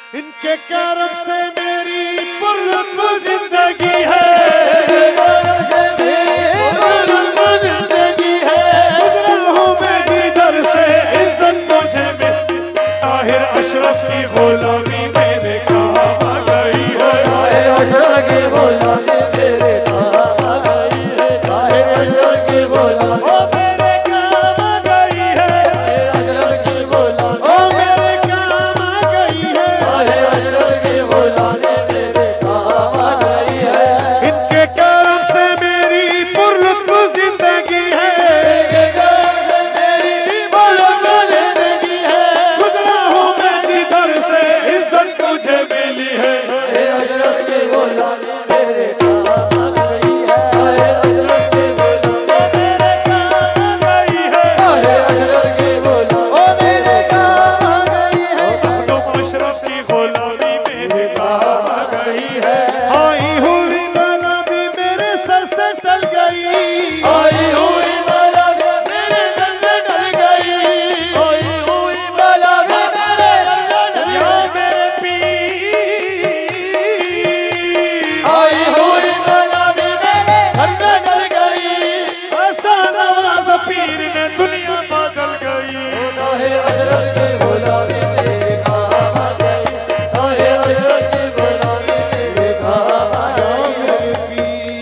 इनके करम से मेरी पुरलुत्फ जिंदगी है, गुजरा हूँ मैं जिधर से इज्जत मुझे मिल, ताहिर अशरफ की गुलामी मेरे काम आ गई है, ताहिर अशरफ की गुलामी मेरे काम आ गई है, ताहिर अशरफ की गुलामी मेरे काम आ गई है, ताहिर अशरफ की गुलामी मेरे काम आ गई है, ताहिर अशरफ की गुलामी मेरे काम आ गई है। इनके करम से मेरी पुरलुत्फ जिंदगी है, इनके करम से मेरी पुरलुत्फ जिंदगी है, गुजरा हूँ मैं जिधर से इज्जत मुझे मिली है, ताहिर अशरफ की गुलामी मेरे काम आ गई है, ताहिर अशरफ की गुलामी मेरे काम आ गई है, ताहिर अशरफ की गुलामी मेरे काम आ गई है, मखदूम अशरफ की गुलामी मेरे काम आ गई है। आई हुई बला भी मेरे सर से टल गई, आई हुई बला भी मेरे सर से टल गई, आई हुई बला भी मेरे सर से टल गई, या मेरे पीर आई हुई बला भी मेरे सर से टल गई, ऐसा नवाज पीर ने दुनिया बदल गई, ताहिर अशरफ की गुलामी मेरे काम आ गई, ताहिर अशरफ की गुलामी मेरे काम आ गई।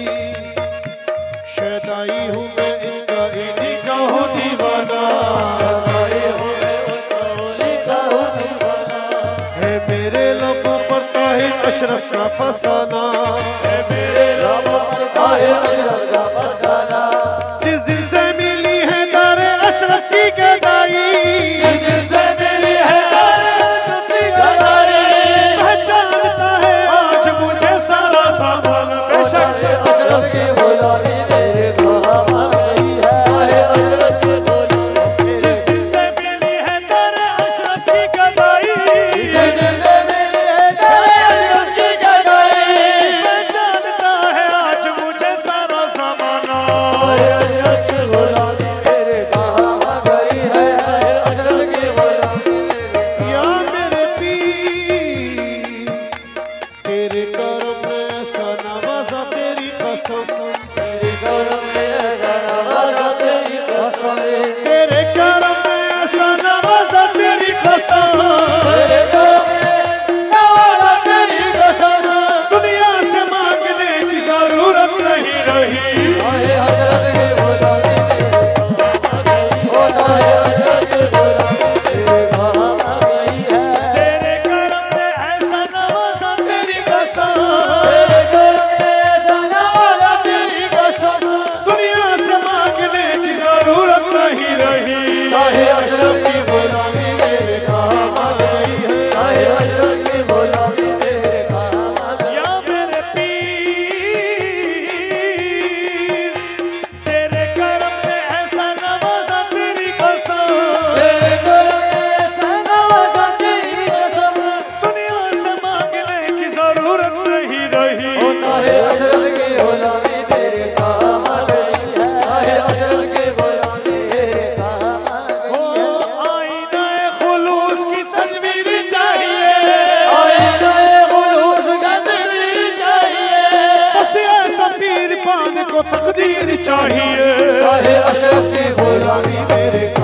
शदाई हूँ मैं इनका इन्हीं का हूँ दीवाना, शदाई हूँ मैं उनका उन्हीं का हूँ दीवाना, है मेरे लबों पर ताहिर अशरफ का फसाना, है मेरे लबों पर ताहिर अशरफ का फसाना, जिस दिन से मिली है दारे अशरफ की गदाई, जिस दिन से मिली है दारे अशरफ की गदाई, पहचानता है आज मुझे सारा सामान, बेशक अशरफ की गुलामी मेरे काम आ गई है, ताहिर अशरफ की गुलामी, जिस दिन से मिली है दारे अशरफ की गदाई, जिस दिन से मिली है दारे अशरफ की गदाई, पहचानता है आज मुझे सारा ज़माना, ताहिर अशरफ की गुलामी मेरे काम आ गई है, ताहिर अशरफ की गुलामी मेरे, या मेरे पीर तेरे करम में ऐसा नवाजा तेरी कसम, तेरे करम में ऐसा नवाजा तेरी कसम, तेरे करम में ऐसा नवाजा तेरी कसम, तेरे करम में नवाजा तेरी कसम, दुनिया से मांगने की जरूरत नहीं रही, ताहिर अशरफ की गुलामी मेरे काम आ गई, ओ ताहिर अशरफ की गुलामी मेरे काम आ गई है, तेरे करम में ऐसा नवाजा तेरी कसम, तेरे करम में ऐसा नवाजा तेरी कसम, दुनिया से मांगने की जरूरत नहीं रही, ताहिर अशरफ की गुलामी मेरे काम आ गई है, ताहिर अशरफ की गुलामी मेरे काम आ गई, या मेरे पीर तेरे करम में ऐसा नवाजा तेरी कसम, तेरे करम में ऐसा नवाजा तेरी कसम, दुनिया से मांगने की जरूरत नहीं रही, ओ ताहिर अशरफ की गुलामी मेरे काम आ गई है, ताहिर अशरफ की गुलामी मेरे काम आ गई है। आईना खुलूस की तस्वीर चाहिए, आईना खुलूस की तस्वीर चाहिए, बस ऐसा पीर पाने को तकदीर चाहिए, ताहिर अशरफ की गुलामी मेरे